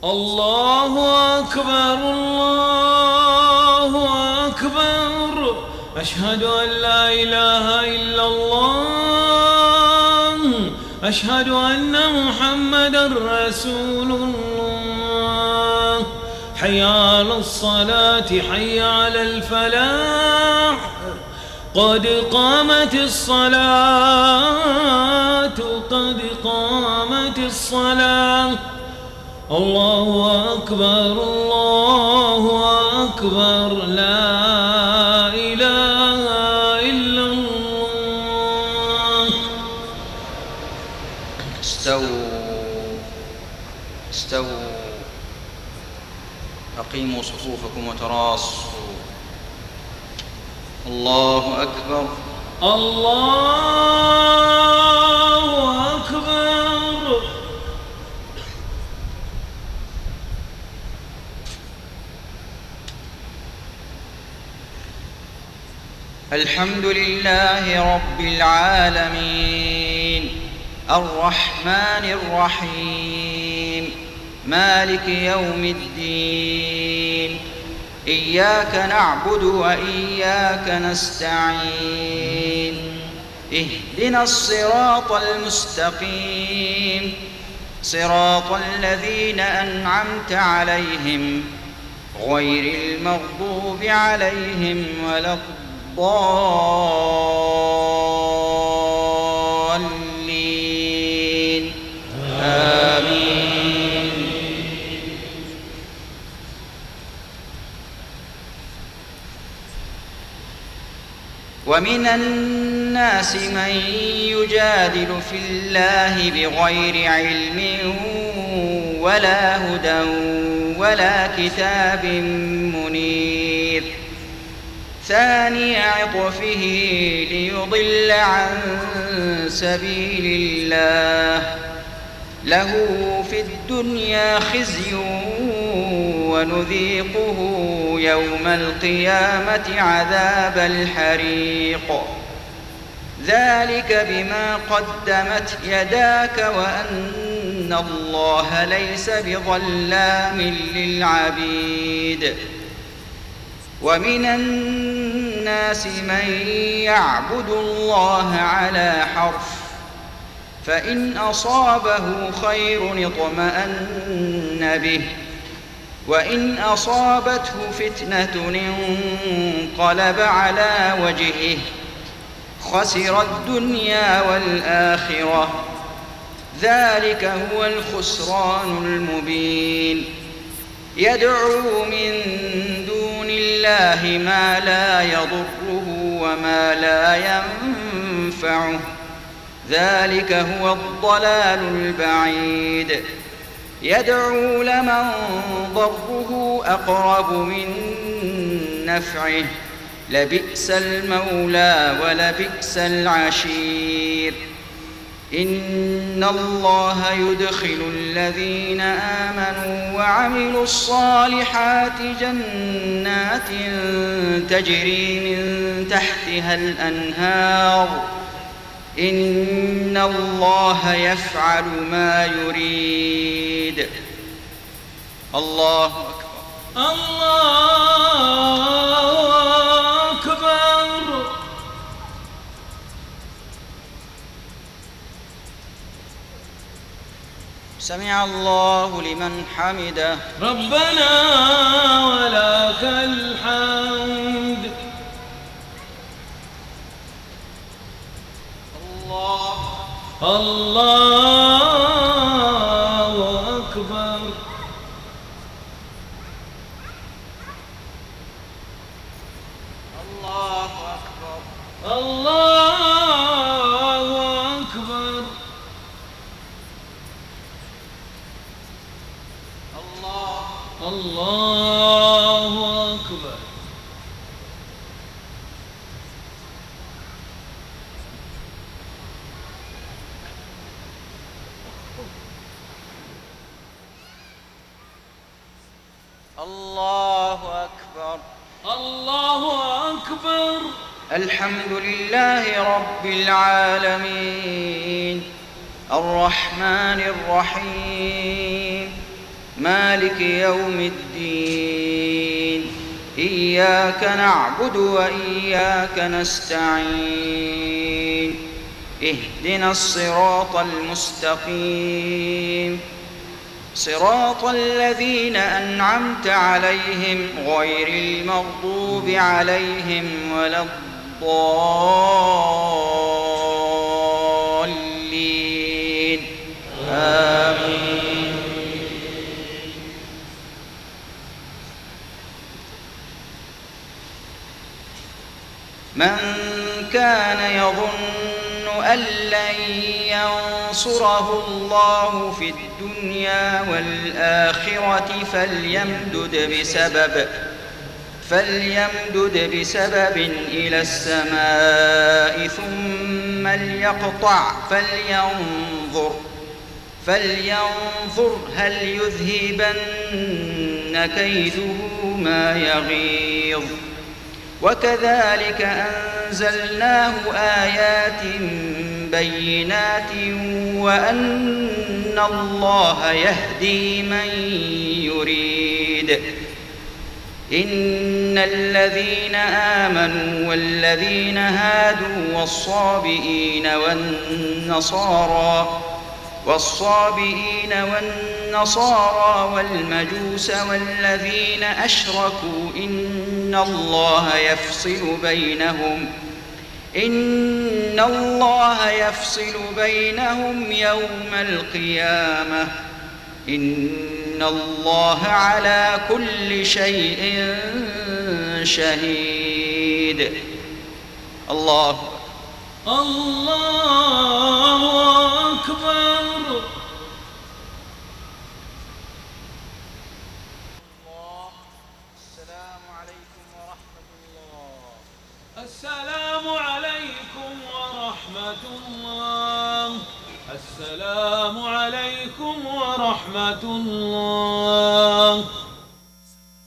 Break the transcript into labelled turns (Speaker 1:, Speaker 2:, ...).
Speaker 1: الله أكبر الله أكبر. أشهد أن لا إله إلا الله. أشهد أن محمدًا رسول الله. حي على الصلاة حي على الفلاح. قد قامت الصلاة قد قامت الصلاة. الله أكبر الله أكبر. لا إله إلا الله.
Speaker 2: استووا أقيموا صفوفكم وتراصوا. الله أكبر
Speaker 1: الله أكبر.
Speaker 2: الحمد لله رب العالمين الرحمن الرحيم مالك يوم الدين. إياك نعبد وإياك نستعين. اهدنا الصراط المستقيم صراط الذين أنعمت عليهم غير المغضوب عليهم ولا الضالين. آمين. ومن الناس من يجادل في الله بغير علم ولا هدى ولا كتاب منير. ثاني عطفه ليضل عن سبيل الله. له في الدنيا خزي ونذيقه يوم القيامة عذاب الحريق. ذلك بما قدمت يداك وأن الله ليس بظلام للعبيد. ومن الناس من يعبد الله على حرف فإن أصابه خير اطمأن به وإن أصابته فتنة انقلب على وجهه خسر الدنيا والآخرة. ذلك هو الخسران المبين. يدعو من دون الله ما لا يضره وما لا ينفعه. ذلك هو الضلال البعيد. يدعو لمن ضره أقرب من نفعه. لبئس المولى ولبئس العشير. إن الله يدخل الذين آمنوا وعملوا الصالحات جنات تجري من تحتها الأنهار. إن الله يفعل ما يريد. الله أكبر
Speaker 1: الله أكبر.
Speaker 2: سمع الله لمن حمده.
Speaker 1: ربنا ولك الحمد. الله أكبر.
Speaker 2: الله أكبر.
Speaker 1: الله أكبر. الله أكبر.
Speaker 2: الله أكبر.
Speaker 1: الله أكبر.
Speaker 2: الحمد لله رب العالمين الرحمن الرحيم مالك يوم الدين إياك نعبد وإياك نستعين اهدنا الصراط المستقيم صراط الذين أنعمت عليهم غير المغضوب عليهم ولا الضالين آمين. من كان يظن أن لن ينصره الله في الدنيا والآخرة فليمدد بسبب إلى السماء ثم ليقطع فلينظر هل يذهبن كيده ما يغيظ وكذلك أنزلناه آيات بينات وأن الله يهدي من يريد. إن الذين آمنوا والذين هادوا والصابئين والمجوس والذين أشركوا إن الله يفصل بينهم يوم القيامة إن الله على كل شيء شهيد. الله
Speaker 1: أكبر.
Speaker 2: السلام عليكم ورحمة الله.
Speaker 1: السلام عليكم ورحمة الله. السلام عليكم ورحمة الله.